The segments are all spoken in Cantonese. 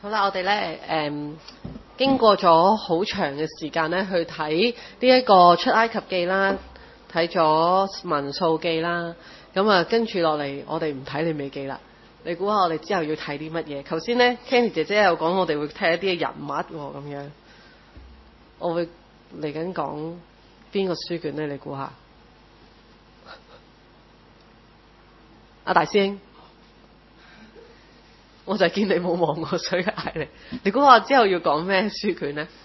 好啦，我哋咧經過咗好長嘅時間咧，去睇呢一個出埃及記啦，睇咗民數記啦，咁啊跟住落嚟，我哋唔睇利未記啦。你估下我哋之後要睇啲乜嘢？頭先咧 Candy 姐姐有講我哋會睇一啲嘅人物喎，咁樣。我會嚟緊講邊個書卷咧？你估下？阿大師兄。我就見你冇望我，所以嗌你。你估下之後要講咩書卷呢？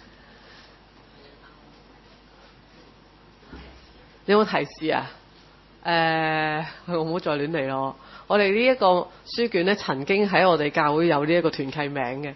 你有冇提示啊？我唔好再亂嚟咯。我哋呢一個書卷咧，曾經喺我哋教會有呢一個團契名嘅。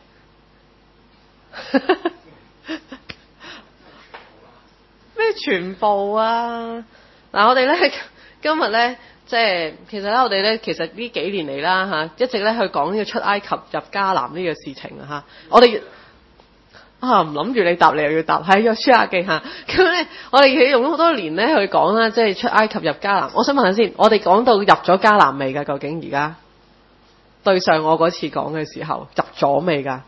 咩全部啊？嗱，我哋咧今日咧。即係其實咧，我哋咧其實呢幾年嚟啦嚇，一直咧去講呢個出埃及入迦南呢個事情啊嚇。我哋唔諗住你答，你又要答，係約書亞記嚇。咁咧，我哋用咗好多年咧去講啦，即係出埃及入迦南。我想問下先，我哋講到入咗迦南未㗎？究竟而家對上我嗰次講嘅時候入咗未㗎？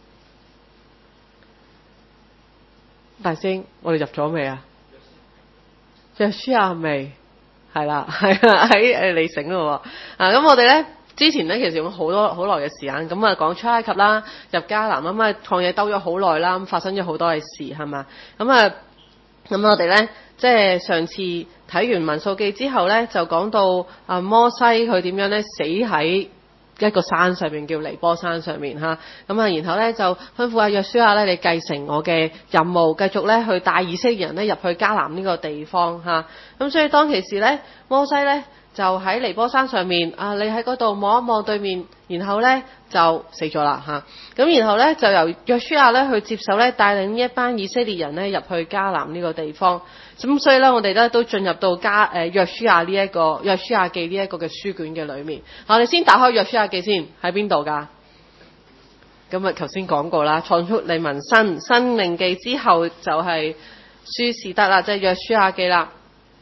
大師兄，我哋入咗未啊？約書亞未？係啦，喺你醒咯喎。咁我哋咧之前咧其實用好耐嘅時間，咁啊講出埃及啦，入迦南咁啊曠野兜咗好耐啦，咁發生咗好多嘅事係嘛？咁我哋咧即係上次睇完民數記之後咧，就講到摩西佢點樣咧死喺一個山上面叫尼波山上面嚇，咁啊然後咧就吩咐約書亞咧，你繼承我嘅任務，繼續咧去帶以色列人咧入去迦南呢個地方嚇。咁所以當其時咧，摩西咧就喺尼波山上面你喺嗰度望一望對面，然後咧就死咗啦嚇。咁然後咧就由約書亞咧去接手咧，帶領呢一班以色列人咧入去迦南呢個地方。咁所以咧，我哋咧都進入到約書亞呢一個約書亞記呢一個嘅書卷嘅裏面。我哋先打開約書亞記先，喺邊度㗎？咁啊，頭先講過啦，創出利民申命記之後就係書士得啦，即係約書亞記啦。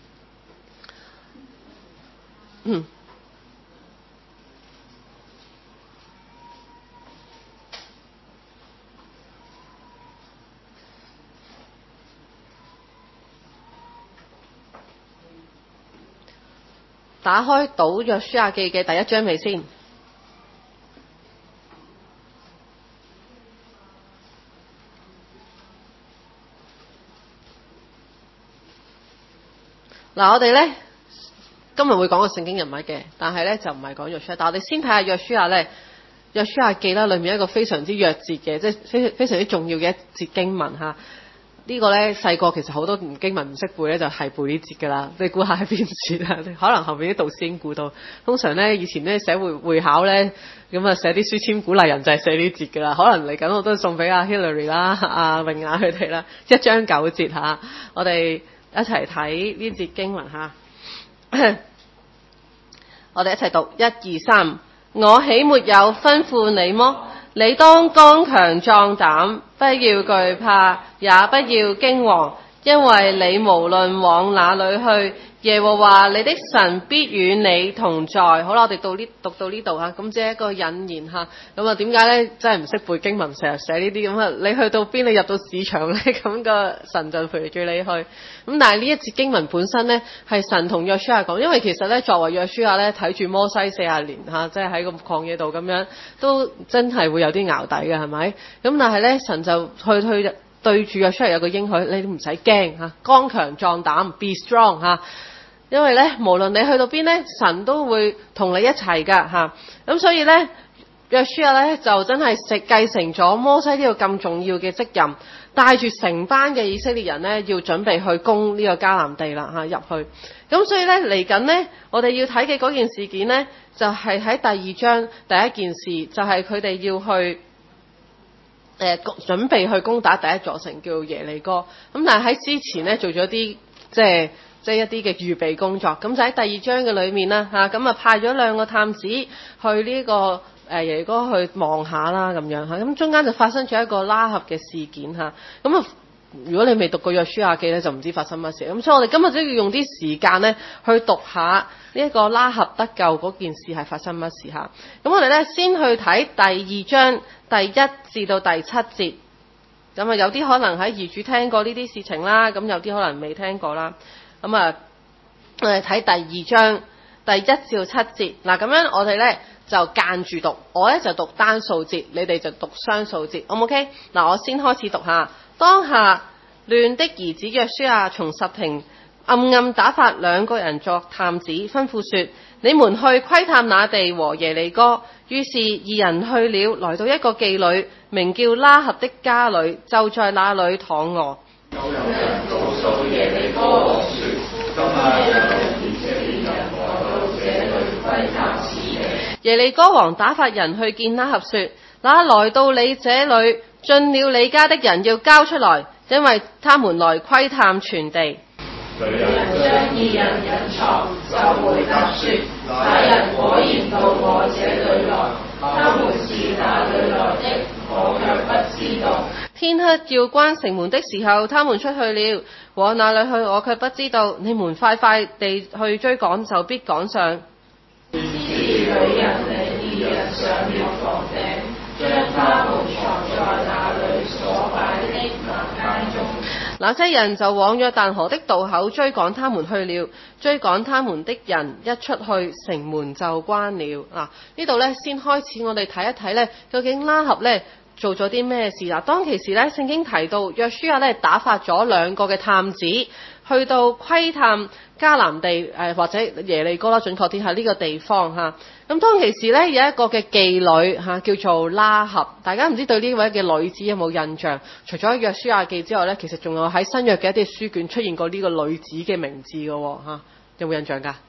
打開到約書亞記嘅第一章未先？嗱，我哋咧今日會講個聖經人物嘅，但係咧就唔係講約書亞。但係我哋先睇下約書亞咧，約書亞記啦，裏面一個非常之弱節嘅，即係非常之重要嘅一節經文嚇。呢個咧細個其實好多經文唔識背咧，就係背呢節㗎啦。你估下係邊節啊？可能後面啲導師已經估到。通常咧以前咧寫會考咧，咁啊寫啲書籤鼓勵人就係寫呢節㗎啦。可能嚟緊我都送俾阿 Hillary 啦、阿榮雅佢哋啦，1章9節嚇。我哋一齊睇呢節經文嚇。我哋一齊讀1、2、3。我豈沒有吩咐你麼？你當剛強壯膽，不要懼怕，也不要驚惶，因為你無論往哪裏去，耶和華你的神必與你同在。好啦，我哋讀到呢度嚇，咁即係一個引言嚇。咁啊點解咧？真係唔識背經文，成日寫呢啲咁啊！你去到邊，你入到市場咧，咁個神就陪住你去。咁但係呢一節經文本身咧，係神同約書亞講，因為其實咧作為約書亞咧睇住摩西40年嚇，即係喺個曠野度咁樣，都真係會有啲淆底嘅係咪？咁但係咧神就去對住約書亞有個應許，你都唔使驚嚇，剛強壯膽 ，be strong 嚇。因為咧，無論你去到邊咧，神都會同你一齊噶嚇。咁所以咧，約書亞咧就真係繼承咗摩西呢個咁重要嘅職任，帶住成班嘅以色列人咧，要準備去攻呢個迦南地啦嚇入去。咁所以咧嚟緊咧，我哋要睇嘅嗰件事件咧，就係喺第2章第一件事，就係佢哋要去準備去攻打第一座城叫耶利哥。咁但係喺之前咧做咗啲即係一啲嘅預備工作，咁就喺第2章嘅裏面啦嚇，咁啊派咗2個探子去呢個耶利哥去望下啦咁樣嚇，咁中間就發生咗一個拉合嘅事件嚇，咁啊如果你未讀過約書亞記咧，就唔知發生乜事。咁所以我哋今日都要用啲時間咧去讀下呢一個拉合得救嗰件事係發生乜事嚇。咁我哋咧先去睇第2章第1至到第7節。咁啊有啲可能喺義主聽過呢啲事情啦，咁有啲可能未聽過啦。咁啊我哋睇第2章第1至到7節。嗱咁樣我哋咧就間住讀，我咧就讀單數節，你哋就讀雙數節，好唔 OK？嗱，我先開始讀下。當下亂的兒子約書亞從什亭暗暗打發2個人作探子，吩咐說：你們去窺探那地和耶利哥。於是2人去了，來到一個妓女名叫拉合的家裏，就在那裏躺臥。有人告訴耶利哥王說：今晚有以色列人來到這裏窺探此地。耶利哥王打發人去見拉合說：那來到你這裏進了你家的人要交出來，因為他們來窺探全地。有人將2人隱藏，就回答說：那人果然到我這裏來，他們是哪裏來的，我卻不知道。天黑要關城門的時候，他們出去了，往哪裏去我卻不知道。你們快快地去追趕，就必趕上。於是女人領2人上了房頂，將他們藏在那裏所擺的麻秸中。那些人就往約旦河的渡口追趕他們去了，追趕他們的人一出去，城門就關了。呢度呢，先開始我哋睇一睇呢，究竟拉合呢做咗啲咩事。當其時呢，聖經提到約書亞呢打發咗2個嘅探子去到窺探迦南地或者耶利哥啦，準確啲係呢個地方嚇。咁當其時呢，有一個嘅妓女叫做拉合，大家唔知對呢位嘅女子有冇印象？除咗約書亞記之外呢，其實仲有喺新約嘅一啲書卷出現過呢個女子嘅名字嘅嚇，有冇印象㗎？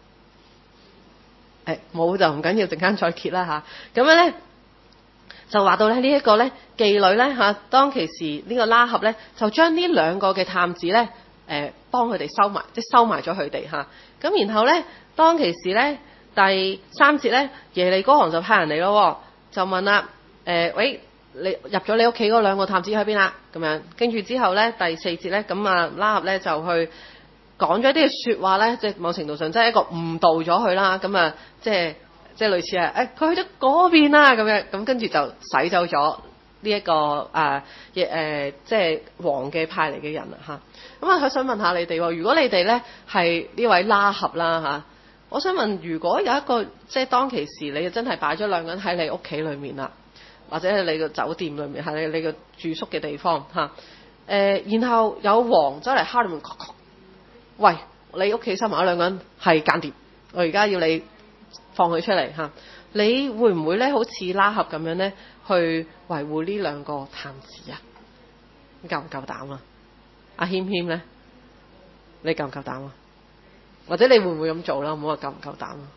冇就唔緊要，陣間再揭啦嚇。咁樣呢，就話到咧呢一個咧妓女咧嚇，當其時呢個拉合咧就將呢2個嘅探子咧幫佢哋收埋，即係收埋咗佢哋嚇。咁然後咧當其時咧第3節咧耶利哥王就派人嚟咯，就問啦喂，你入咗你屋企嗰2個探子喺邊啊？咁樣跟住之後咧第4節咧咁啊拉合咧就去講咗啲説話咧，即係某程度上即係一個誤導咗佢啦。咁啊即係類似佢去咗嗰邊啦咁樣，咁跟住就洗走咗呢一個即係王嘅派嚟嘅人啦嚇。咁啊，佢想問下你哋喎，如果你哋咧係呢位拉合啦嚇，我想問，如果有一個即係當其時你真係擺咗2個人喺你屋企裏面啦，或者係你個酒店裏面，係你個住宿嘅地方嚇，然後有王走嚟敲你門，喂，你屋企收埋咗2個人係間諜，我而家要你放佢出嚟嚇，你會唔會咧好似拉合咁樣咧去維護呢2個探子啊？你夠唔夠膽啊？阿謙謙咧，你夠唔夠膽啊？或者你會唔會咁做啦？唔好話夠唔夠膽啊？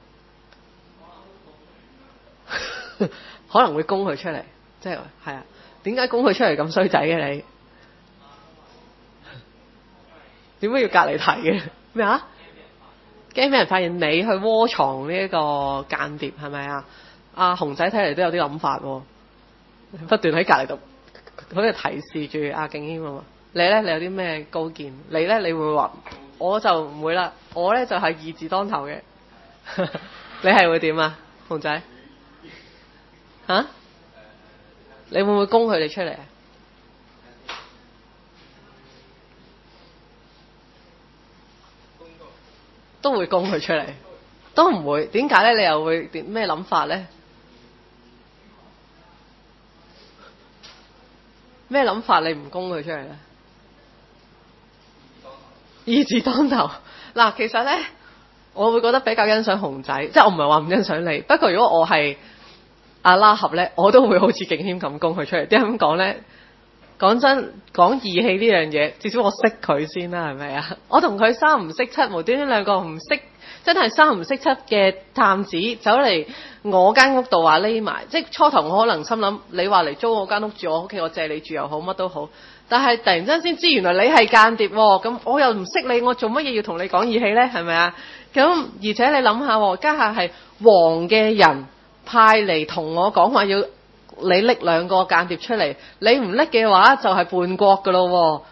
可能會供佢出嚟，即係啊？點解供佢出嚟咁衰仔嘅你？點解要隔離睇嘅？咩啊？驚俾人發現你去窩藏呢一個間諜係咪啊？阿熊仔睇嚟都有啲諗法喎，不斷喺隔離度好似提示住阿敬軒啊嘛。你咧，你有啲咩高見？你咧，你會唔會話？我就唔會啦，我咧就係義字當頭嘅。你係會點啊，熊仔？嚇？你會唔會供佢哋出嚟啊？都會供佢出嚟，都唔會。點解咧？你又會咩諗法咧？咩諗法？你唔供佢出嚟咧？義字當頭嗱，其實咧，我會覺得比較欣賞熊仔，即係我唔係話唔欣賞你。不過如果我係阿拉合咧，我都會好似敬謙咁供佢出嚟。點解咁講咧？講真，講義氣呢樣嘢，至少我識佢先啦，係咪啊？我同佢3唔識7，無端端2個唔識，真係3唔識7嘅探子走嚟我間屋度話匿埋。即係初頭我可能心諗，你話嚟租我間屋住我屋企，我借你住又好，乜都好。但係突然間先知，原來你係間諜喎。咁我又唔識你，我做乜嘢要同你講義氣呢？係咪啊？咁而且你諗下，家下係王嘅人派嚟同我講話要你拎2個間諜出嚟，你唔拎嘅話就係叛國噶咯。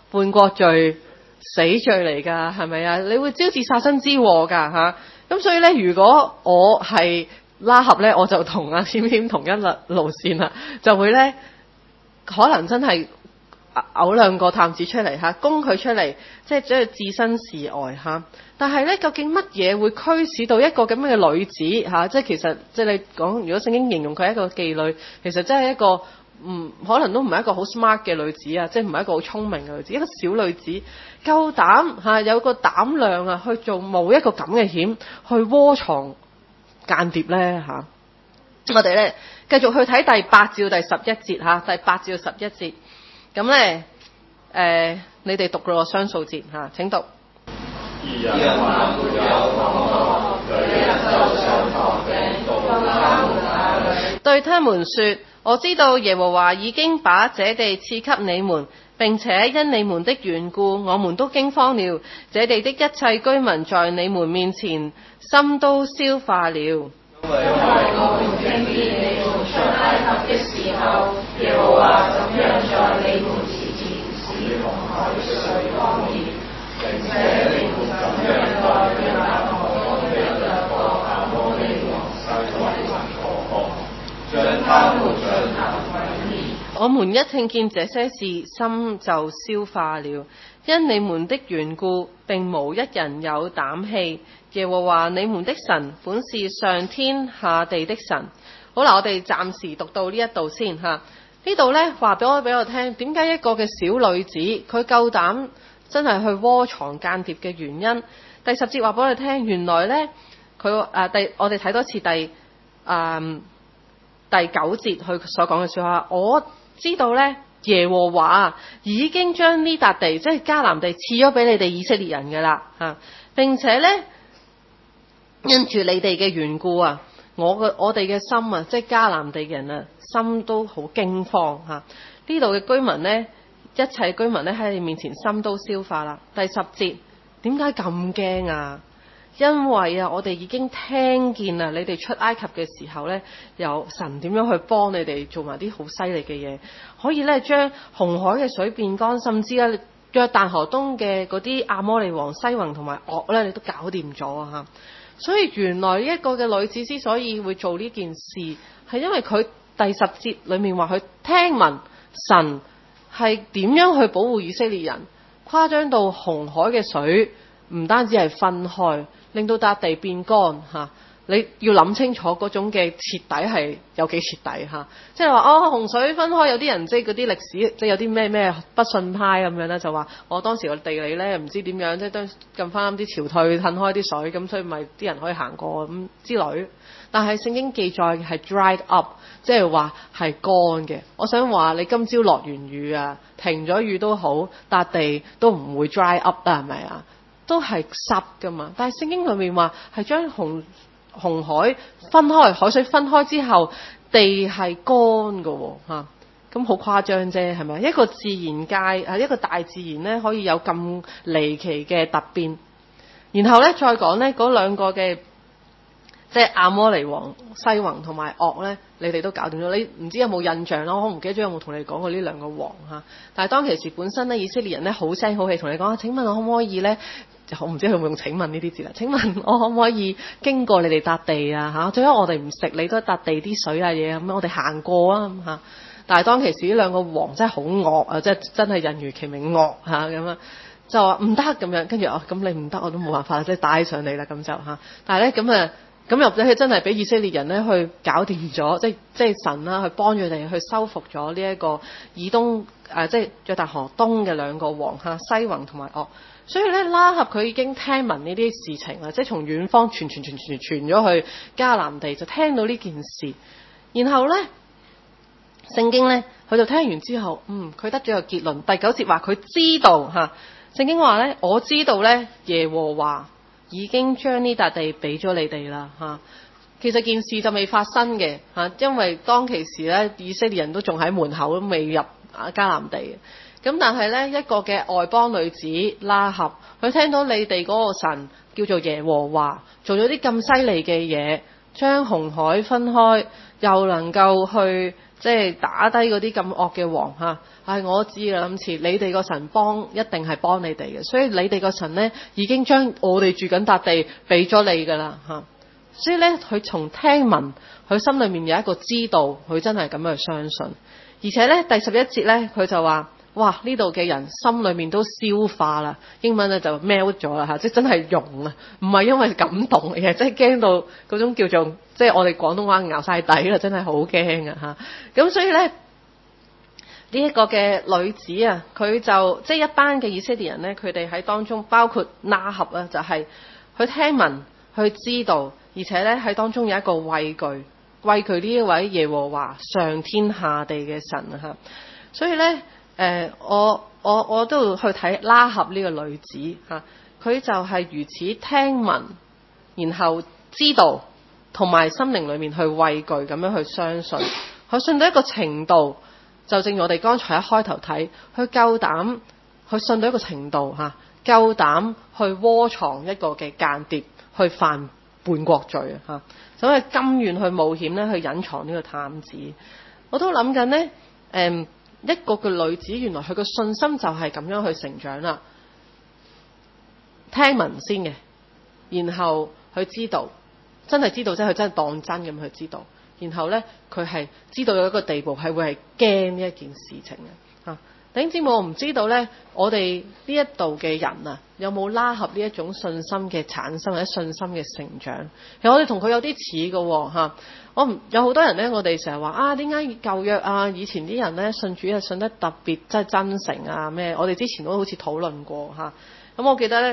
叛國罪、死罪嚟㗎，係咪啊？你會招致殺身之禍㗎嚇。咁所以咧，如果我係拉合咧，我就同阿謙謙同一路線啦，就會咧可能真係嘔兩個探子出嚟嚇，供佢出嚟，即係將佢置身事外嚇。但係咧，究竟乜嘢會驅使到一個咁樣嘅女子嚇？即係其實即係你講，如果聖經形容佢係一個妓女，其實真係一個可能都唔係一個好 smart 嘅女子啊，即係唔係一個好聰明嘅女子，一個小女子夠膽嚇，有個膽量啊去做冒一個咁嘅險，去窩藏間諜咧嚇。我哋咧繼續去睇第8至到第11節嚇，第8至到11節。咁咧你哋讀個雙數節嚇，請讀。義人還沒有躺臥，女人就上房頂到他們那裏，對他們說：我知道耶和華已經把這地賜給你們，並且因你們的緣故，我們都驚慌了。這地的一切居民在你們面前，心都消化了。因為我們聽見你們出埃及的時候，耶和華怎樣在你們面前使紅海的水乾了，並且你們怎樣在約旦河東的兩個亞摩利王西宏和惡，將他們進行毀滅。我們一聽見這些事，心就消化了。因你們的緣故，並無一人有膽氣。耶和華你們的神本是上天下地的神。好啦，我哋暫時讀到呢一度先嚇。呢度呢話俾我聽，點解一個嘅小女子佢夠膽真係去窩藏間諜嘅原因？第10節話俾我哋聽，原來呢，我哋睇多次第9節佢所講嘅説話，我知道呢，耶和華已經將呢笪地即係迦南地賜咗俾你哋以色列人㗎啦嚇，並且呢，因住你哋嘅緣故啊，我哋嘅心啊，即係迦南地人啊，心都好驚慌嚇。呢度嘅居民呢，一切居民呢喺你面前心都消化啦。第10節點解咁驚啊？因為啊，我哋已經聽見啊，你哋出埃及嘅時候呢，有神點樣去幫你哋做埋啲好犀利嘅嘢，可以呢將紅海嘅水變乾，甚至啊約旦河東嘅嗰啲亞摩利王西宏同埋惡呢，你都搞掂咗啊嚇。所以原來一個嘅女子之所以會做呢件事，係因為佢第10節裏面話佢聽聞神係點樣去保護以色列人，誇張到紅海嘅水唔單止係分開，令到笪地變乾嚇。你要諗清楚嗰種嘅徹底係有幾徹底嚇。即係話洪水分開，有啲人即係嗰啲歷史，即係有啲咩不信派咁樣咧，就話我當時個地理咧唔知點樣，即係都咁翻啲潮退褪開啲水，咁所以咪啲人可以行過咁之類。但係聖經記載係 dried up， 即係話係乾嘅。我想話你今朝落完雨啊，停咗雨都好，笪地都唔會 dry up 啦，係咪啊？都係濕噶嘛。但係聖經裏面話係將紅海分開，海水分開之後，地係乾㗎嚇，咁好誇張啫，係咪？一個自然界一個大自然咧，可以有咁離奇嘅突變。然後咧再講咧嗰兩個嘅，即係亞摩利王西宏同埋惡咧，你哋都搞掂咗。你唔知有冇印象咯？我唔記得咗有冇同你講過呢兩個王嚇。但係當其時本身咧，以色列人咧好聲好氣同你講，請問我可唔可以咧？我唔知佢會用請問呢啲字啦。請問我可唔可以經過你哋笪地啊？嚇，最多我哋唔食你都笪地啲水啊嘢咁，我哋行過啊嚇。但係當其時呢兩個王真係好惡啊，即係真係人如其名惡嚇咁啊，就話唔得咁樣。跟住咁你唔得我都冇辦法啦，即係帶上你啦咁就嚇。但係咧咁入咗去真係俾以色列人咧去搞掂咗，即係神啦去幫住佢哋去收復咗呢一個以東即係約旦河東嘅兩個王嚇，西宏同埋惡。所以咧，拉合佢已經聽聞呢啲事情啦，即係從遠方傳咗去迦南地，就聽到呢件事。然後咧，聖經咧，佢就聽完之後，佢得咗個結論。第9節話佢知道嚇，聖經話咧，我知道咧，耶和華已經將呢笪地俾咗你哋啦嚇。其實件事就未發生嘅嚇，因為當其時咧，以色列人都仲喺門口，都未入迦南地。咁但係咧，一個嘅外邦女子拉合，佢聽到你哋嗰個神叫做耶和華做咗啲咁犀利嘅嘢，將紅海分開，又能夠去即係打低嗰啲咁惡嘅王嚇。我知啦，今次你哋個神一定係幫你哋嘅，所以你哋個神呢已經將我哋住緊笪地俾咗你㗎啦嚇。所以呢，佢從聽聞，佢心裏面有一個知道，佢真係咁樣去相信。而且呢，第11節呢，佢就話：哇！呢度嘅人心裏面都消化啦，英文呢就 melt 咗啦嚇，即係真係溶啊，唔係因為感動嘅，即係驚到嗰種叫做即係我哋廣東話咬晒底啦，真係好驚啊嚇！咁所以呢，呢一個嘅女子啊，佢就即係一班嘅以色列人呢，佢哋喺當中包括拉合啊，就係佢聽聞，佢知道，而且呢喺當中有一個畏懼呢一位耶和華上天下地嘅神啊嚇。所以呢，我都去睇拉合呢個女子嚇，佢就係如此聽聞，然後知道，同埋心靈裏面去畏懼咁樣去相信，佢信到一個程度。就正如我哋剛才一開頭睇，佢夠膽去信到一個程度嚇，夠膽去窩藏一個嘅間諜，去犯叛國罪嚇，所以甘願去冒險咧，去隱藏呢個探子。我都諗緊呢，一個嘅女子原來佢個信心就係咁樣去成長啦。聽聞先嘅，然後佢知道，真係知道，即係佢真係當真咁去知道。然後呢，佢係知道有一個地步係會係驚呢一件事情嘅嚇。弟兄姊妹，我唔知道呢，我哋呢一度嘅人啊，有冇拉合呢一種信心嘅產生或者信心嘅成長？其實我哋同佢有啲似嘅嚇。有好多人呢，我哋成日話點解舊約啊，以前啲人呢，信主係信得特別即係真誠啊咩？我哋之前都好似討論過嚇。咁我記得呢。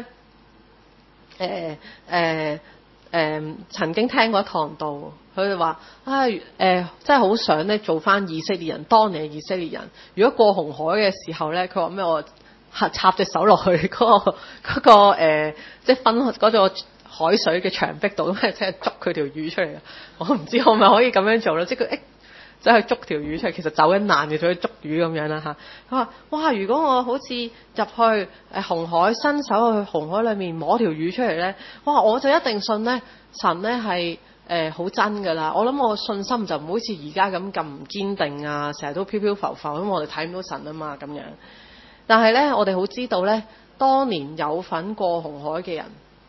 曾經聽過一堂道，佢哋話真係好想咧做翻以色列人，當年嘅以色列人。如果過紅海嘅時候咧，佢話咩？我插隻手落去嗰個即係分嗰個海水嘅牆壁度，咁即係捉佢條魚出嚟。我唔知我咪可以咁樣做咯，即係佢走去捉條魚出嚟，其實走緊難嘅，走去捉魚咁樣啦嚇。佢話：哇！如果我好似入去紅海，伸手去紅海裏面摸條魚出嚟咧，哇！我就一定信咧神咧係好真㗎啦。我諗我信心就唔好似而家咁唔堅定啊，成日都飄飄浮浮，因為我哋睇唔到神啊嘛咁樣。但係咧，我哋好知道咧，當年有份過紅海嘅人，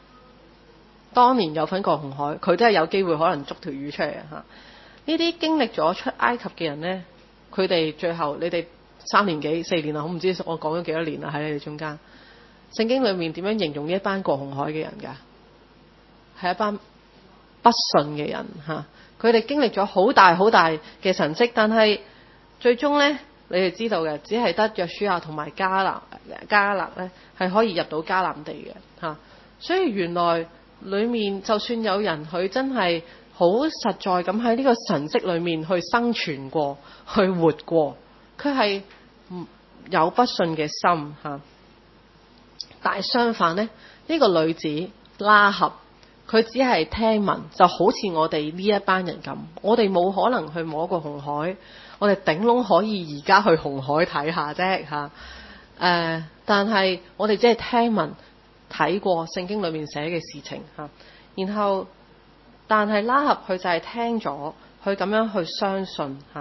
佢都係有機會可能捉條魚出嚟嚇。呢啲經歷咗出埃及嘅人呢，佢哋最後你哋3年幾4年啦，我唔知我講咗幾多年啦，喺你哋中間。聖經裏面點樣形容呢一班過紅海嘅人㗎？係一班不信嘅人嚇。佢哋經歷咗好大好大嘅神蹟，但係最終呢，你哋知道嘅，只係得約書亞同埋迦勒呢係可以入到迦南地嘅嚇。所以原來裏面就算有人佢真係好實在咁喺呢個神蹟裏面去生存過，去活過，佢係有不信嘅心嚇。但係相反呢，呢個女子拉合，佢只係聽聞，就好似我哋呢一班人咁，我哋冇可能去摸過紅海，我哋頂籠可以而家去紅海睇下啫嚇。但係我哋只係聽聞睇過聖經裏面寫嘅事情嚇，然後。但係拉合佢就係聽咗，佢咁樣去相信嚇，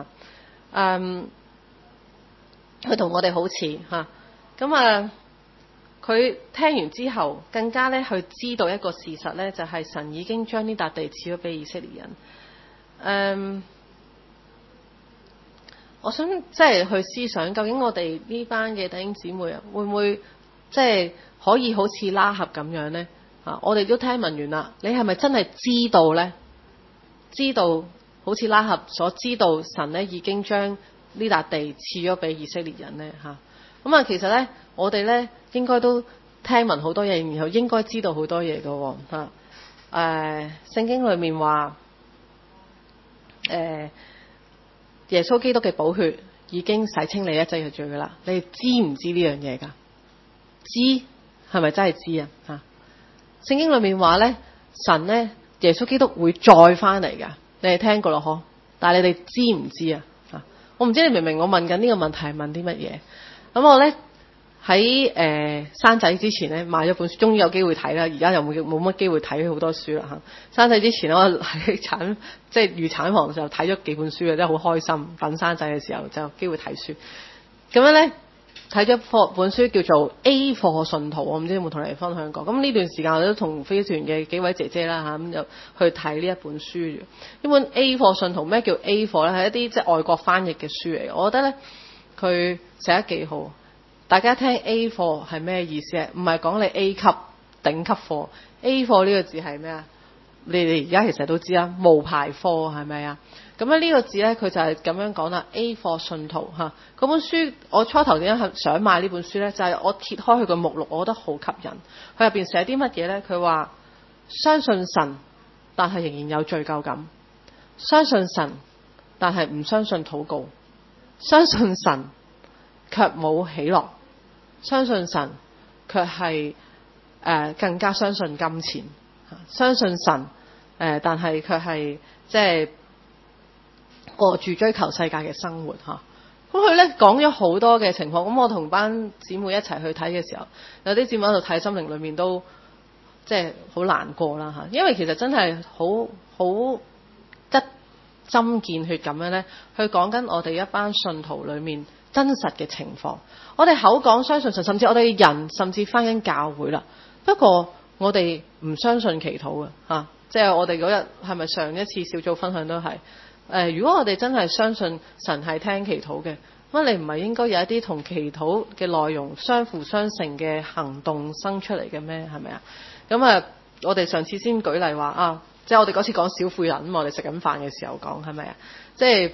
佢同我哋好似嚇，咁佢聽完之後更加咧去知道一個事實咧，就係神已經將呢笪地賜咗俾以色列人。我想即係去思想，究竟我哋呢班嘅弟兄姊妹啊，會唔會即係可以好似拉合咁樣咧？我哋都聽聞完啦，你係咪真係知道呢？知道好似拉合所知道神呢已經將呢笪地賜咗俾以色列人呢？咁其實呢，我哋呢應該都聽聞好多嘢，然後應該知道好多嘢㗎喎。聖經裏面話耶穌基督嘅寶血已經洗清你一切嘅罪㗎啦。你哋知唔知呢樣嘢㗎？知係咪真係知啊？聖經裏面話呢，神呢，耶穌基督會再翻嚟㗎，你哋聽過咯嗬？但係你哋知唔知啊？我唔知你明唔明我問緊呢個問題係問啲乜嘢？咁我呢， 喺生仔之前咧買咗本書，終於有機會睇啦。而家又冇乜機會睇好多書啦嚇。生仔之前我喺即係預產房就睇咗幾本書嘅，真係好開心。等生仔嘅時候就有機會睇書。咁樣咧睇咗本書叫做 A 課信徒，我唔知有冇同你哋分享過。咁呢段時間我都同飛團嘅幾位姐姐啦嚇，咁就去睇呢一本書。呢本 A 課信徒，咩叫 A 課咧？係一啲即係外國翻譯嘅書嚟。我覺得咧佢寫得幾好。大家聽 A 課係咩意思啊？唔係講你 A 級頂級課。A 課呢個字係咩啊？你哋而家其實都知啦，無牌課係咪啊？咁咧呢個字咧，佢就係咁樣講啦。A 課信徒嚇，嗰本書我初頭點解想買呢本書咧？就係我揭開佢個目錄，我覺得好吸引。佢入邊寫啲乜嘢咧？佢話相信神，但係仍然有罪疚感；相信神，但係唔相信禱告；相信神，卻冇喜樂；相信神，卻係更加相信金錢；相信神，但係卻係即係過住追求世界嘅生活嚇。咁佢咧講咗好多嘅情況。咁我同班姊妹一齊去睇嘅時候，有啲姊妹喺度睇，心靈裏面都即係好難過啦嚇。因為其實真係好一針見血咁樣咧，去講緊我哋一班信徒裏面真實嘅情況。我哋口講相信神，甚至我哋人甚至返緊教會啦。不過我哋唔相信祈禱嘅嚇，即係我哋嗰日係咪上一次小組分享都係如果我哋真係相信神係聽祈禱嘅，咁你唔係應該有一啲同祈禱嘅內容相輔相成嘅行動生出嚟嘅咩？係咪啊？咁我哋上次先舉例話即係我哋嗰次講小婦人，我哋食緊飯嘅時候講係咪啊？即係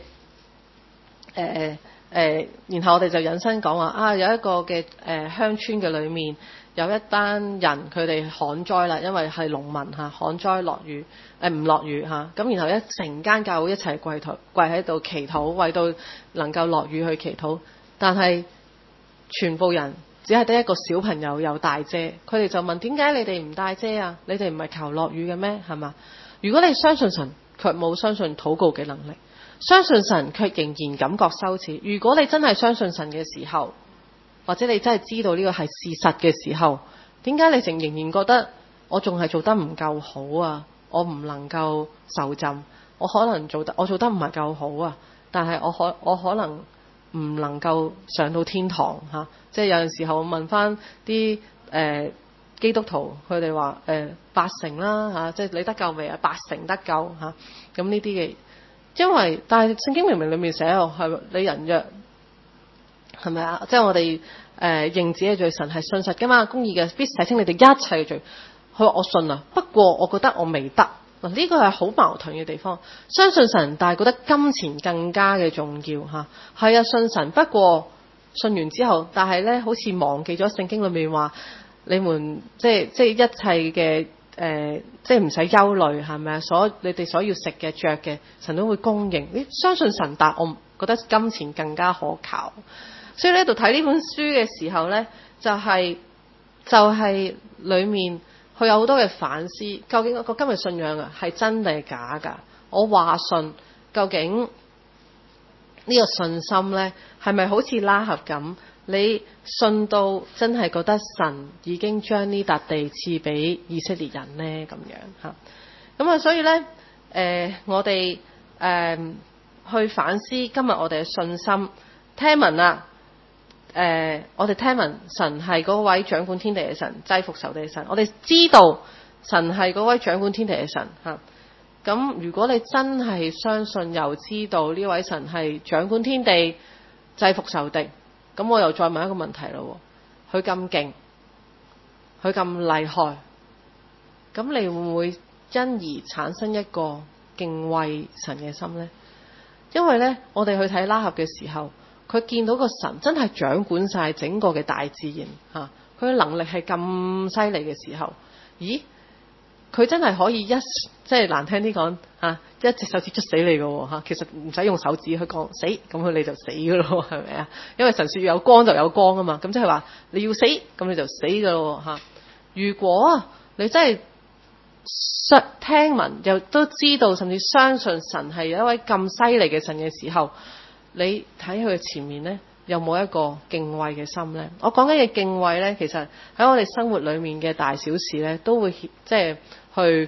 然後我哋就引申講話有一個嘅鄉村嘅裏面有一班人，佢哋旱災啦，因為係農民嚇，旱災落雨唔落雨嚇，咁然後成間教會一齊跪喺度祈禱，為到能夠落雨去祈禱，但係全部人只係得一個小朋友有帶遮，佢哋就問點解你哋唔帶遮啊？你哋唔係求落雨嘅咩？係嘛？如果你相信神，卻冇相信禱告嘅能力，相信神卻仍然感覺羞恥。如果你真係相信神嘅時候，或者你真係知道呢個係事實嘅時候，點解你仍然覺得我仲係做得唔夠好啊？我唔能夠受浸，我可能我做得唔係夠好啊，但係我可能唔能夠上到天堂嚇。即係有陣時候我問翻啲基督徒，佢哋話8成啦嚇，即係你得救未啊？8成得救嚇。咁呢啲嘅，因為但係聖經明明裏面寫係你人若係咪啊？即係我哋認自己嘅罪，神係信實㗎嘛，公義嘅，必洗清你哋一切嘅罪。佢話我信啊，不過我覺得我未得嗱，呢個係好矛盾嘅地方。相信神，但係覺得金錢更加嘅重要嚇。係啊，信神，不過信完之後，但係咧好似忘記咗聖經裏面話，你們即係一切嘅即係唔使憂慮係咪啊？你哋所要食嘅着嘅，神都會供應。你相信神，但我覺得金錢更加可靠。所以呢度睇呢本書嘅時候咧，就係裡面佢有好多嘅反思。究竟個今日信仰係真定係假㗎？我話信，究竟呢個信心咧係咪好似拉合咁？你信到真係覺得神已經將呢笪地賜俾以色列人咧咁樣嚇？咁所以咧我哋去反思今日我哋嘅信心。聽聞啦。我哋聽聞神係嗰位掌管天地嘅神，制服仇敵嘅神。我哋知道神係嗰位掌管天地嘅神嚇。咁如果你真係相信又知道呢位神係掌管天地、制服仇敵，咁我又再問一個問題咯。佢咁勁，佢咁厲害，咁你會唔會因而產生一個敬畏神嘅心呢？因為呢，我哋去睇拉合嘅時候，佢見到個神真係掌管晒整個嘅大自然嚇，佢嘅能力係咁犀利嘅時候，咦？佢真係可以即係難聽啲講嚇，一隻手指捽死你嘅喎嚇。其實唔使用手指去講死，咁佢你就死嘅咯，係咪啊？因為神說有光就有光啊嘛，咁即係話你要死，咁你就死嘅咯嚇。如果你真係聽聞又都知道，甚至相信神係有一位咁犀利嘅神嘅時候，你睇佢嘅前面呢， 有冇一個敬畏嘅心呢？我講緊嘅敬畏呢，其實喺我哋生活裏面嘅大小事呢，都會即係去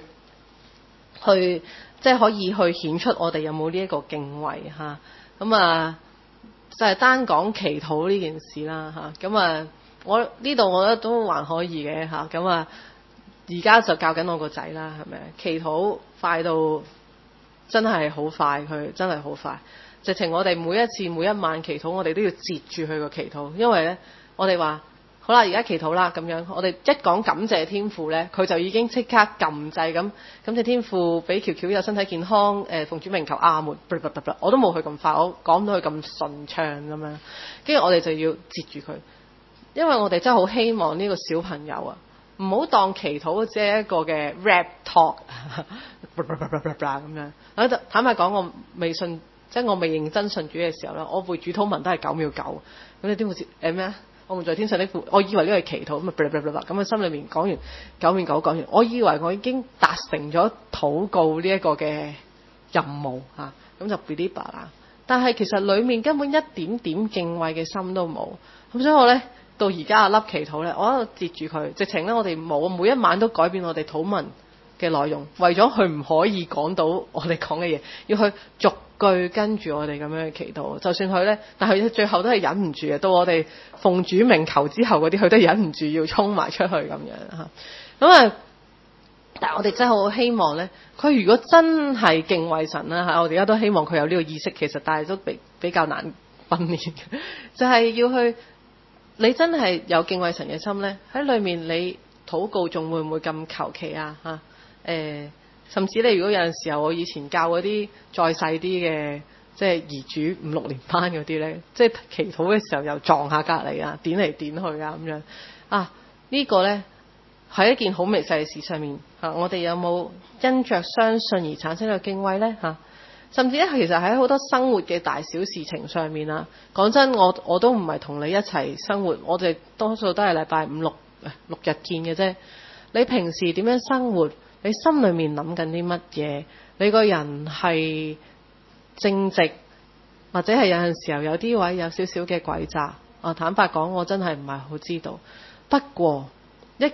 即係可以去顯出我哋有冇呢一個敬畏嚇。咁就係單講祈禱呢件事啦嚇。咁我呢度我覺得都還可以嘅嚇。咁而家就教緊我個仔啦，係咪？祈禱快到真係好快，佢真係好快。直情我哋每一次每一晚祈禱，我哋都要截住佢個祈禱，因為呢，我哋話好啦，而家祈禱啦咁樣，我哋一講感謝天父呢，佢就已經即刻撳掣咁，感謝天父俾喬喬有身體健康，奉主名求阿門，我都冇佢咁快，我講唔到佢咁順暢咁樣，跟住我哋就要截住佢，因為我哋真係好希望呢個小朋友啊，唔好當祈禱只係一個嘅 rap talk 咁樣。坦白講，我未信。即係我未認真信主嘅時候咧，我背主禱文都係9秒9，咁你點會知咩啊？我們在天上的父，我以為呢個係祈禱，咁啊心裏面講完9秒9講完，我以為我已經達成咗禱告呢一個嘅任務嚇，咁就 believe 啦。但係其實裡面根本一點點敬畏嘅心都冇，咁所以我咧到而家粒祈禱咧，我喺度截住佢，直情咧我哋冇每一晚都改變我哋禱文嘅內容，為咗佢唔可以講到我哋講嘅嘢，要去逐句跟住我哋咁樣去祈禱。就算佢呢，但係最後都係忍唔住嘅。到我哋奉主名求之後嗰啲，佢都忍唔住要衝埋出去咁樣嚇。咁但係我哋真係好希望呢，佢如果真係敬畏神啦嚇，我哋而家都希望佢有呢個意識。其實但係都比較難訓練，就係要去你真係有敬畏神嘅心呢，喺裏面你禱告仲會唔會咁求其啊嚇？甚至你如果有陣時候，我以前教嗰啲再細啲嘅，即係兒主5、6年班嗰啲呢，即係祈禱嘅時候又撞下隔離啊，點嚟點去啊咁樣啊，呢個呢，係一件好微細嘅事上面嚇，我哋有冇因着相信而產生嘅敬畏呢嚇？甚至咧，其實喺好多生活嘅大小事情上面啊，講真，我都唔係同你一齊生活，我哋多數都係禮拜5、6日見嘅啫。你平時點樣生活？你心裏面諗緊啲乜嘢？你個人係正直，或者係有陣時候有啲位有少少嘅詭詐。坦白講，我真係唔係好知道。不過一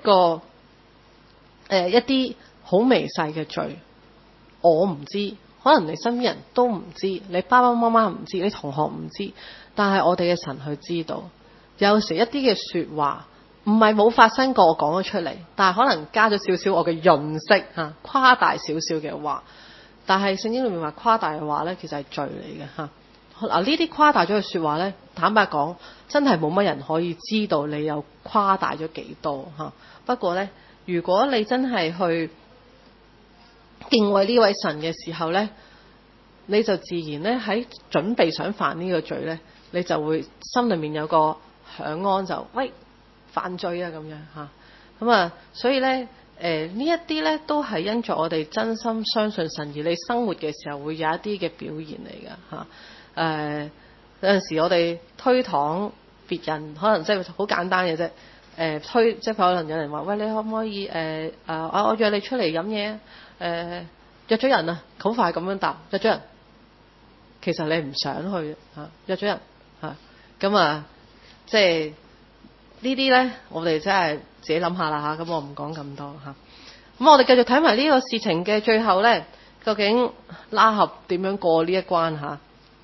啲好微細嘅罪，我唔知，可能你身邊人都唔知，你爸爸媽媽唔知，你同學唔知，但係我哋嘅神去知道。有時一啲嘅說話，唔係冇發生過，我講咗出嚟，但係可能加咗少少我嘅潤色嚇，誇大少少嘅話。但係聖經裏面話誇大嘅話呢，其實係罪嚟嘅嚇。嗱，呢啲誇大咗嘅說話呢，坦白講，真係冇乜人可以知道你有誇大咗幾多嚇。不過呢，如果你真係去敬畏呢位神嘅時候呢，你就自然呢喺準備想犯呢個罪呢，你就會心裏面有個響安，就喂，犯罪啊咁樣嚇。咁所以呢，呢一啲呢都係因着我哋真心相信神，而你生活嘅時候會有一啲嘅表現嚟㗎嚇。有陣時我哋推搪別人，可能即係好簡單嘅啫。即係可能有人話喂，你可唔可以我約你出嚟飲嘢約咗人啊，好快咁樣答約咗人，其實你唔想去約咗人咁即係呢啲呢，我哋真係自己諗下啦嚇。咁我唔講咁多嚇。咁我哋繼續睇埋呢個事情嘅最後呢，究竟拉合點樣過呢一關嚇？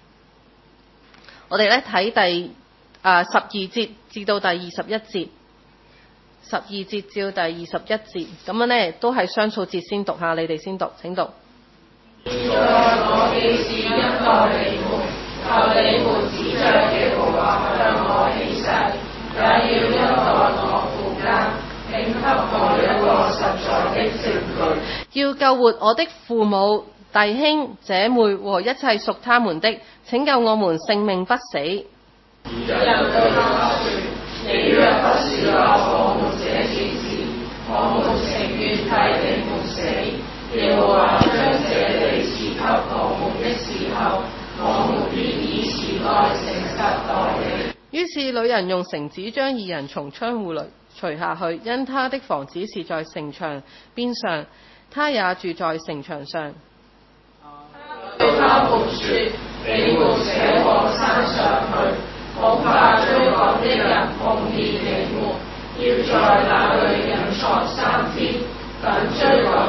我哋呢睇第12節至到第21節，12節至到第21節，咁樣呢都係雙數節先讀下，你哋先讀，請讀。現在我既是恩待你們，求你們指着耶和華向我起誓，也要恩待我父家，並給我一個實在的證據。要救活我的父母、弟兄、姐妹和一切屬他們的，拯救我們性命不死。人對他說：你若不是救我們這件事，我們情願替你們死。耶和華將這地賜給我們的時候，我們必以慈愛誠實待你。於是女人用繩子將二人從窗戶裏除下去，因他的房子是在城牆邊上，他也住在城牆上。對他們說：你們且往山上去，恐怕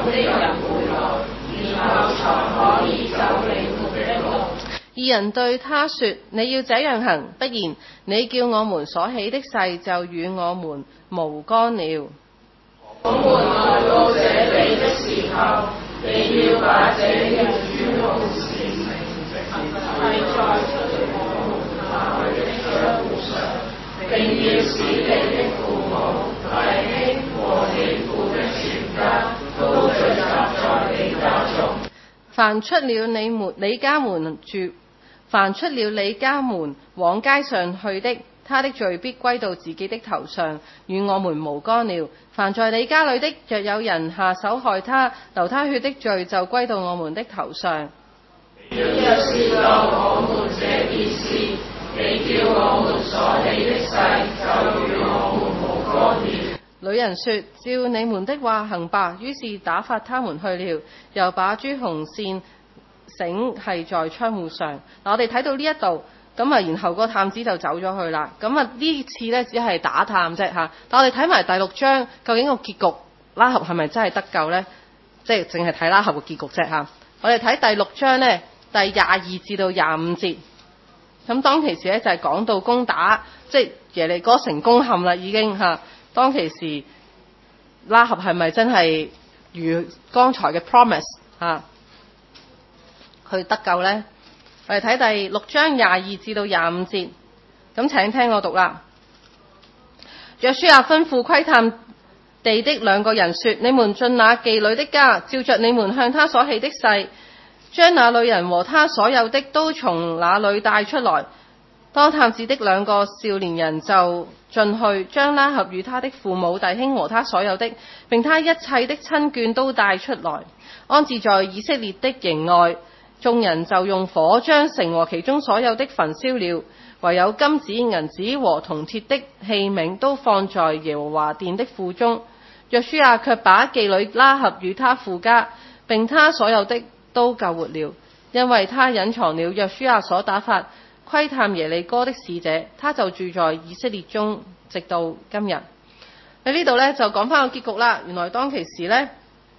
義人對他說：你要這樣行，不然你叫我們所起的誓就與我們無干了。我們來到這地的時候，你要把這樣諸好事成係在出我們下去的帳戶上，並要使你的父母、弟兄和你父的全家都聚集在你家中。凡出了你家門住，凡出了你家門往街上去的，他的罪必歸到自己的頭上，與我們無干了。凡在你家裏的，若有人下手害他，流他血的罪就歸到我們的頭上。若是就我們這件事，你叫我們所起的誓就與我們無干了。女人說：照你們的話行吧。於是打發他們去了，又把朱紅線繩繫在窗戶上。嗱，我哋睇到呢一度，咁啊，然後個探子就走咗去啦。咁啊，呢次呢，只係打探啫嚇。但我哋睇埋第6章，究竟個結局拉合係咪真係得救呢？即係淨係睇拉合個結局啫嚇。我哋睇第6章呢，第22至到25節。咁當其時呢，就係講到攻打，即係耶利哥城攻陷啦已經嚇。當其時拉合係咪真係如剛才嘅 promise 嚇去得救呢？我哋睇第6章22至到25節，咁請聽我讀啦。約書亞吩咐窺探地的2個人說：你們進那妓女的家，照着你們向他所起的誓，將那女人和他所有的都從那裏帶出來。當探子的2個少年人就進去，將拉合與他的父母、弟兄和他所有的，並他一切的親眷都帶出來，安置在以色列的營外。眾人就用火將城和其中所有的焚燒了，唯有金子、銀子和銅鐵的器皿都放在耶和華殿的庫中。約書亞卻把妓女拉合與他父家並他所有的都救活了，因為他隱藏了約書亞所打發窺探耶利哥的使者，他就住在以色列中，直到今日。喺呢度呢，就講翻個結局啦。原來當其時呢，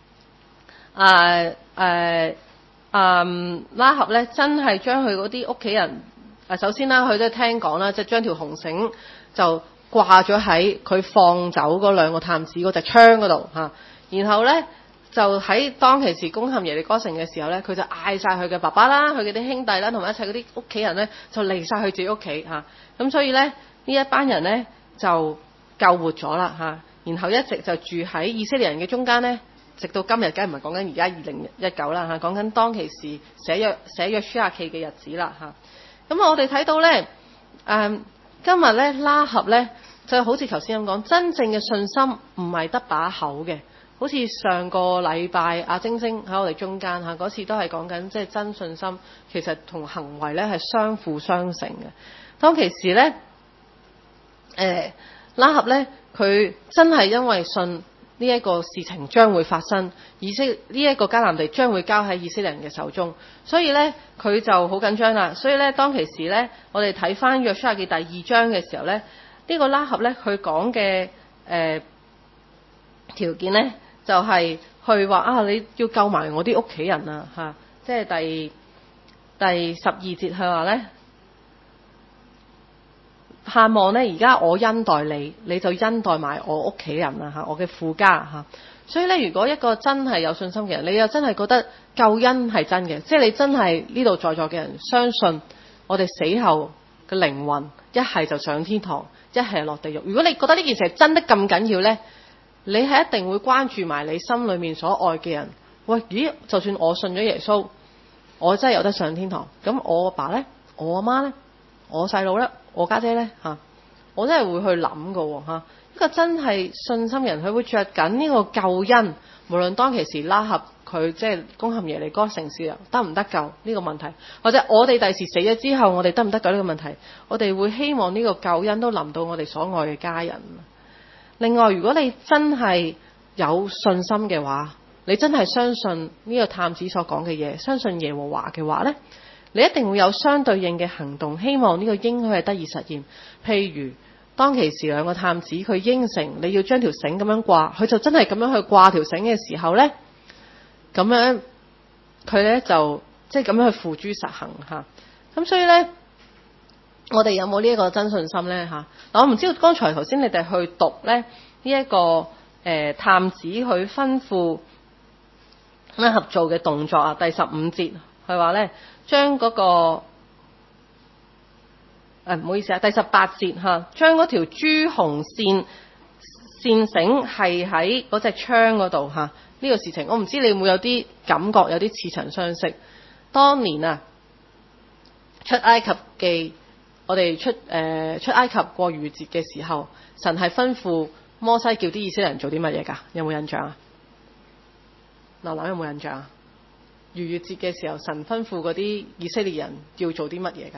拉合呢真係將佢嗰啲屋企人，首先啦，佢都聽講啦，即係將條紅繩就掛咗喺佢放走嗰2個探子嗰隻窗嗰度嚇，然後呢，就喺當其時攻陷耶利哥城嘅時候呢，佢就嗌晒佢嘅爸爸啦、佢嘅啲兄弟啦，同埋一切嗰啲屋企人呢，就離晒去自己屋企嚇。咁所以呢，呢一班人呢，就救活咗啦嚇，然後一直就住喺以色列人嘅中間呢，直到今日，梗係唔係講緊而家2019啦嚇，講緊當其時寫約書亞記嘅日子啦嚇。咁我哋睇到呢，今日呢，拉合呢，就好似頭先咁講，真正嘅信心唔係得把口嘅。好似上個禮拜阿晶晶喺我哋中間嚇，嗰次都係講緊即係真信心，其實同行為咧係相輔相成嘅。當其時咧，拉合咧佢真係因為信呢一個事情將會發生，呢一個迦南地將會交喺以色列人嘅手中，所以咧佢就好緊張啦。所以咧當其時咧，我哋睇翻約書亞記第2章嘅時候咧，呢個拉合咧佢講嘅條件咧。就係去話啊！你要救埋我啲屋企人啊！嚇，即係第12節佢話咧，盼望咧而家我恩待你，你就恩待埋我屋企人啊！嚇，我嘅父家嚇。所以咧，如果一個真係有信心嘅人，你又真係覺得救恩係真嘅，即係你真係呢度在座嘅人相信我哋死後嘅靈魂一係就上天堂，一係落地獄。如果你覺得呢件事係真的咁緊要咧，你係一定會關注埋你心裏面所愛嘅人。喂，咦？就算我信咗耶穌，我真係有得上天堂。咁我阿爸呢？我阿媽呢？我細佬呢？我家姐呢？嚇，我真係會去諗噶喎嚇。一個真係信心人，佢會着緊呢個救恩。無論當其時拉合佢即係攻陷耶利哥城市得唔得救呢個問題，或者我哋第時死咗之後，我哋得唔得救呢個問題，我哋會希望呢個救恩都臨到我哋所愛嘅家人。另外，如果你真係有信心嘅話，你真係相信呢個探子所講嘅嘢，相信耶和華嘅話呢，你一定會有相對應嘅行動，希望呢個應許係得以實現。譬如當其時2個探子佢應承你要將條繩咁樣掛，佢就真係咁樣去掛條繩嘅時候呢， 咁樣佢咧就即係咁樣去付諸實行嚇。咁所以咧，我哋有冇呢一個真信心咧嚇？嗱，我唔知道剛才頭先你哋去讀咧呢一個探子去吩咐拉合做嘅動作啊，第15節佢話咧將嗰個唔好意思啊，第18節嚇，將嗰條朱紅線繩係喺嗰隻窗嗰度嚇。呢個事情我唔知你會唔會有啲感覺，有啲似曾相識。當年啊，出埃及記，我哋出埃及過逾越節嘅時候，神係吩咐摩西叫啲以色列人做啲乜嘢㗎？有冇印象啊？劉劉有冇印象啊？逾越節嘅時候，神吩咐嗰啲以色列人要做啲乜嘢㗎？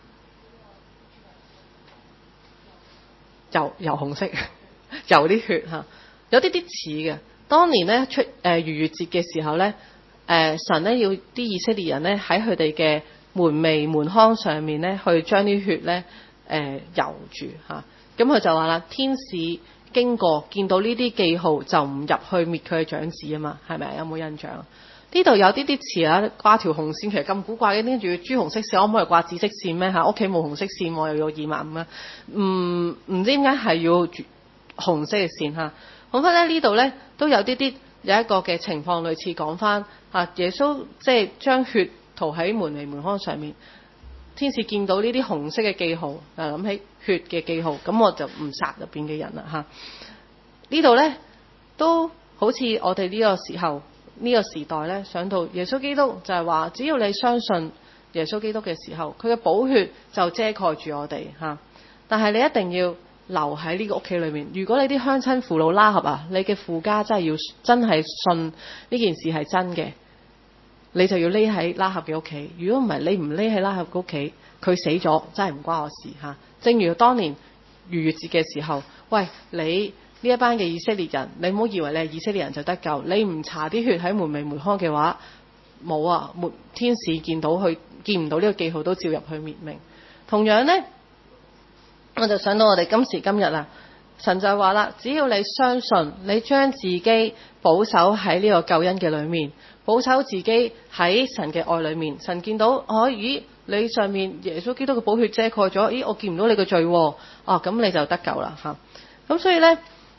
游紅色，游啲血嚇，有啲似嘅。當年咧出逾越節嘅時候咧，神咧要啲以色列人咧喺佢哋嘅門楣門框上面咧去將啲血咧游住嚇。咁佢就話啦，天使經過見到呢啲記號就唔入去滅佢嘅長子啊嘛，係咪？有冇印象？呢度有啲似啊，掛條紅線，其實咁古怪嘅，跟住朱紅色線，可唔可以掛紫色線咩嚇？屋企冇紅色線，又要25000啊，唔知點解係要紅色嘅線嚇。講翻咧呢度咧都有啲有一個嘅情況類似講翻啊，耶穌即係將血塗喺門楣門框上面，天使見到呢啲紅色嘅記號，諗起血嘅記號，咁我就唔殺入邊嘅人啦嚇。呢度咧都好似我哋呢個時候呢個時代咧，想到耶穌基督就係話，只要你相信耶穌基督嘅時候，佢嘅寶血就遮蓋住我哋嚇。但係你一定要留喺呢個屋企裏面。如果你啲鄉親父老拉合啊，你嘅父家真係信呢件事係真嘅，你就要匿喺拉合嘅屋企。如果唔係，你唔匿喺拉合嘅屋企，佢死咗真係唔關我事嚇。正如當年逾越節嘅時候，喂，你呢一班嘅以色列人，你唔好以為你係以色列人就得救。你唔搽啲血喺門楣門框嘅話，冇啊，天使見唔到呢個記號都照入去滅命。同樣呢，我就想到我哋今時今日啊，神就話啦，只要你相信，你將自己保守喺呢個救恩嘅裏面，保守自己喺神嘅愛裏面，神見到咦，你上面耶穌基督嘅寶血遮蓋咗，咦，我見唔到你嘅罪喎，咁你就得救啦嚇。咁所以呢，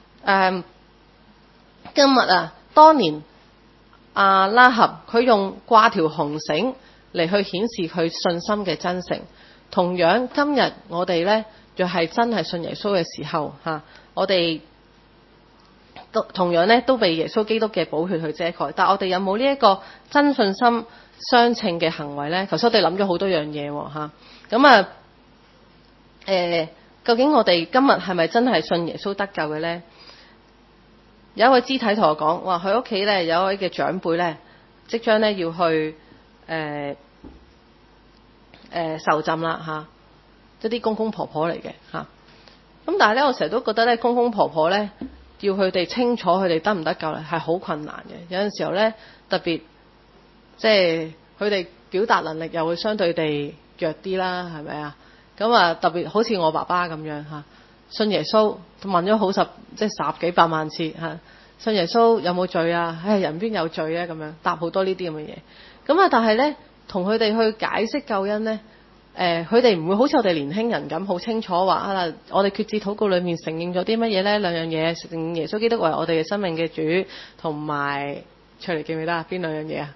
今日啊，當年拉合佢用掛條紅繩嚟去顯示佢信心嘅真誠。同樣今日我哋呢，若係真係信耶穌嘅時候嚇，我哋同樣呢都被耶穌基督嘅寶血去遮蓋。但我哋有冇呢一個真信心相稱嘅行為呢？頭先我哋諗咗好多樣嘢嚇，咁究竟我哋今日係咪真係信耶穌得救嘅呢？有一位肢體同我講，話佢屋企呢有一位嘅長輩呢，即將呢要去受浸啦嚇，即啲公公婆婆嚟嘅嚇。咁但係呢，我成日都覺得呢，公公婆婆呢，要佢哋清楚佢哋得唔得救呢係好困難嘅。有陣時候呢，特別即係佢哋表達能力又會相對地弱啲啦，係咪啊？咁啊，特別好似我爸爸咁樣嚇，信耶穌問咗十幾百萬次嚇，信耶穌有冇罪啊？人邊有罪啊？咁樣答好多呢啲咁嘅嘢。咁啊，但係呢，同佢哋去解釋救恩呢，佢哋唔會好似我哋年輕人咁好清楚話我哋決志禱告裏面承認咗啲乜嘢呢？兩樣嘢，承認耶穌基督為我哋嘅生命嘅主，同埋出嚟記唔記得啊？邊兩樣嘢啊？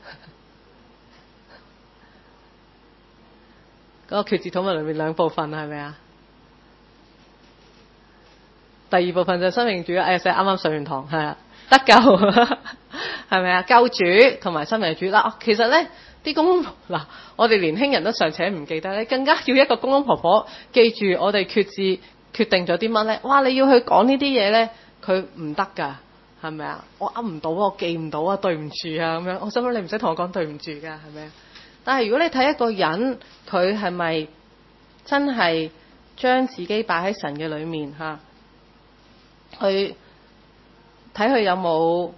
嗰個決志禱文裏面兩部分係咪啊？第二部分就係生命主，啱啱上完堂係啊，得救係咪啊？救主同埋生命主啦。其實呢啲公公我哋年輕人都尚且唔記得咧，更加要一個公公婆婆記住我哋決定咗啲乜呢？哇！你要去講呢啲嘢呢，佢唔得㗎，係咪啊？我噏唔到，我記唔到啊，對唔住啊咁樣。我心諗你唔使同我講對唔住㗎，係咪啊？但係如果你睇一個人，佢係咪真係將自己擺喺神嘅裏面嚇，去睇佢有冇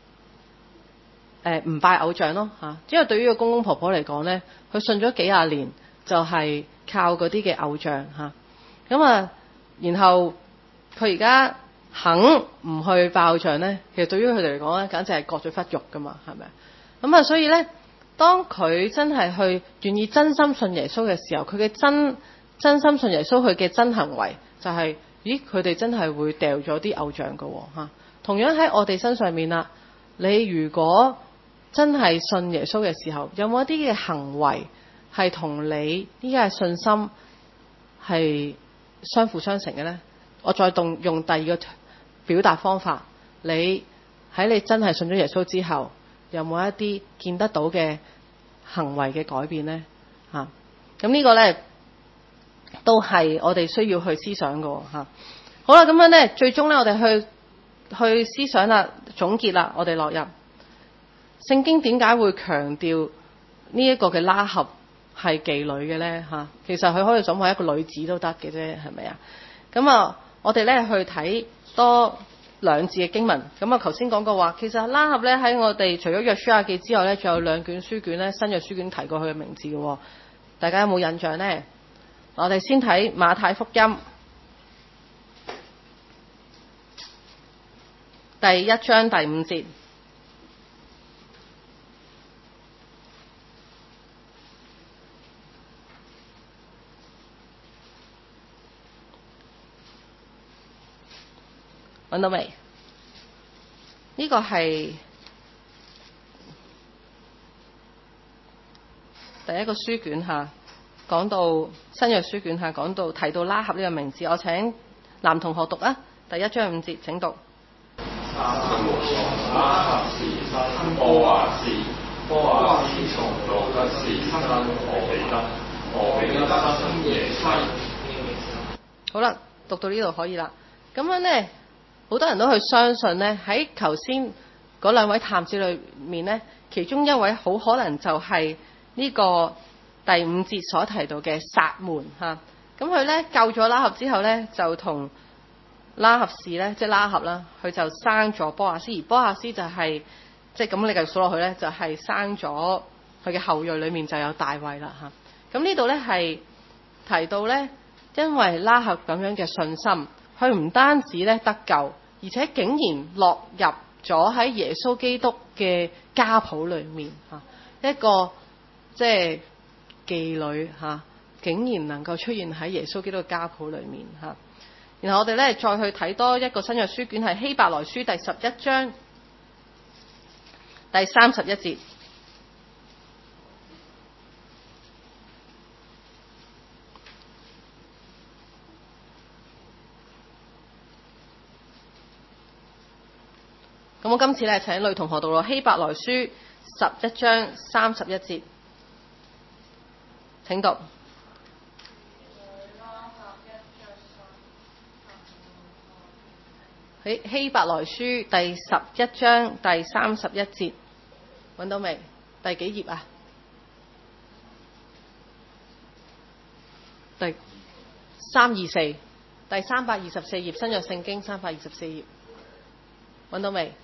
唔拜偶像咯嚇。因為對於個公公婆婆嚟講呢，佢信咗幾廿年就係靠嗰啲嘅偶像嚇。咁啊，然後佢而家肯唔去爆仗咧，其實對於佢哋嚟講咧，簡直係割咗忽肉噶嘛，係咪？咁啊，所以咧，當佢真係去願意真心信耶穌嘅時候，佢嘅真心信耶穌，佢嘅真行為就係、咦，佢哋真係會掉咗啲偶像噶嚇。同樣喺我哋身上面啦，你如果真係信耶穌嘅時候，有冇一啲嘅行為係同你依家嘅信心係相輔相成嘅咧？我再用第二個表達方法，你喺你真係信咗耶穌之後，有冇一啲見得到嘅行為嘅改變呢？咁呢個呢，都係我哋需要去思想嘅嚇。好啦，咁樣呢，最終呢，我哋去思想啦，總結啦，我哋落入聖經點解會強調呢一個嘅拉合係妓女嘅呢？其實佢可以想話一個女子都得嘅啫，係咪啊？咁啊，我哋呢去睇多兩字嘅經文。咁啊，頭先講過話，其實拉合呢喺我哋除咗約書亞記之外呢，仲有兩卷書卷呢，新約書卷提過佢嘅名字嘅。大家有冇印象呢？我哋先睇馬太福音第1章第5節。揾到未？呢個係第一個書卷下講到新約書卷下講到提到拉合呢個名字。我請男同學讀啊，第1章5節請讀。 拉合是生波阿斯，波阿斯從路得是生俄比德，俄比德生耶西。 好啦，讀到呢度可以啦。咁樣呢，好多人都去相信呢，喺頭先嗰兩位探子裏面呢，其中一位好可能就係呢個第5節所提到嘅撒門嚇。咁佢呢救咗拉合之後呢，就同拉合氏呢，即係拉合啦，佢就生咗波阿斯，而波阿斯就係即係咁你繼續數落去呢，就係生咗佢嘅後裔裏面就有大衛啦嚇。咁呢度呢，係提到呢，因為拉合咁樣嘅信心，佢唔單止呢得救，而且竟然落入咗喺耶穌基督嘅家譜裏面嚇，一個即係妓女嚇，竟然能夠出現喺耶穌基督嘅家譜裏面嚇。然後我哋咧再去睇多一個新約書卷，係希伯來書第11章第31節。咁我今次咧請女同學讀咯，希伯來書11章31節，請讀。希伯來書第11章第31節，揾到未？第幾頁啊？第324，第324頁，新約聖經324頁，揾到未？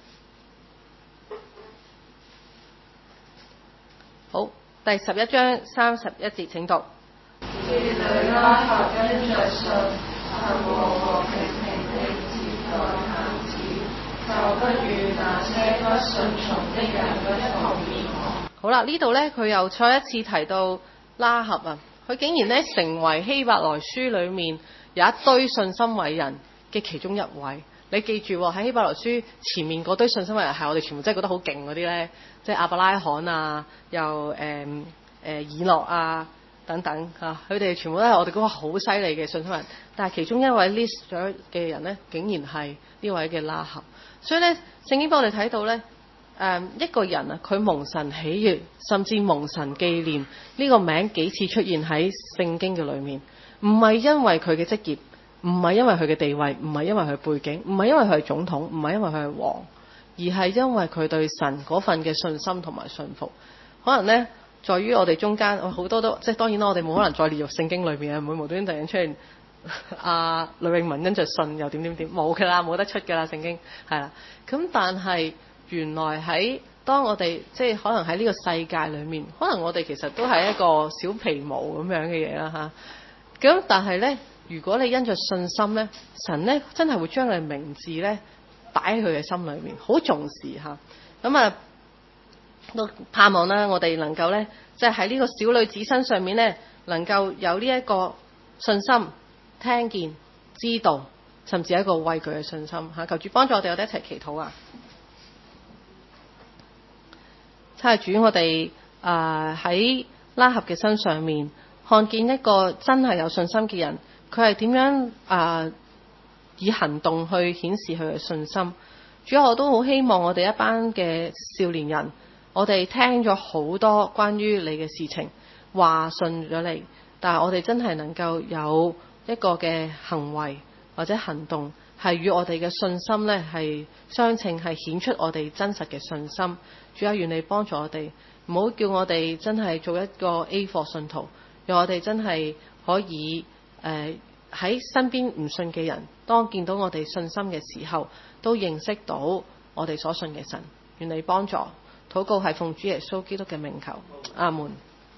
好，第11章31節請讀。 妓女拉合因着信，和和平平地接待探子，就不與那些不順從的人一同滅亡。 好啦，呢度呢，佢又再一次提到拉合啊，佢竟然呢成為希伯來書裏面有一堆信心偉人嘅其中一位。你記住喺希伯來書前面嗰堆信心偉人係我哋全部真係覺得好勁嗰啲呢，即係亞伯拉罕啊，又以諾啊等等嚇，佢哋全部都係我哋嗰個好犀利嘅信心人。但係其中一位 list 咗嘅人呢，竟然係呢位嘅拉合。所以呢，聖經幫我哋睇到呢，一個人啊，佢蒙神喜悅，甚至蒙神紀念呢個名幾次出現喺聖經嘅裏面，唔係因為佢嘅職業，唔係因為佢嘅地位，唔係因為佢背景，唔係因為佢係總統，唔係因為佢係王，而係因為佢對神嗰份嘅信心同埋信服。可能呢，在於我哋中間好多都即係當然啦，我哋冇可能再列入聖經裏面啊，唔會無端端突然出現呂詠文因着信又點點點，冇㗎啦，冇得出㗎啦，聖經係啦。咁但係原來喺當我哋即係可能喺呢個世界裏面，可能我哋其實都係一個小皮毛咁樣嘅嘢啦嚇。咁但係呢， 如果你因着信心咧，神咧真係會將你名字咧擺喺佢嘅心裏面，好重視嚇。咁啊，都盼望啦，我哋能夠咧，即係喺呢個小女子身上面咧，能夠有呢一個信心，聽見、知道，甚至係一個畏懼嘅信心嚇。求主幫助我哋一齊祈禱啊！差主，我哋喺拉合嘅身上面看見一個真係有信心嘅人，佢係點樣以行動去顯示佢嘅信心。主要我都好希望我哋一班嘅少年人，我哋聽咗好多關於你嘅事情，話信咗你，但係我哋真係能夠有一個嘅行為或者行動，係與我哋嘅信心呢係相稱，係顯出我哋真實嘅信心。主啊，願你幫助我哋，唔好叫我哋真係做一個 A 貨信徒，讓我哋真係可以喺身邊唔信嘅人，當見到我哋信心嘅時候，都認識到我哋所信嘅神。願你幫助，禱告係奉主耶穌基督嘅名求，阿門。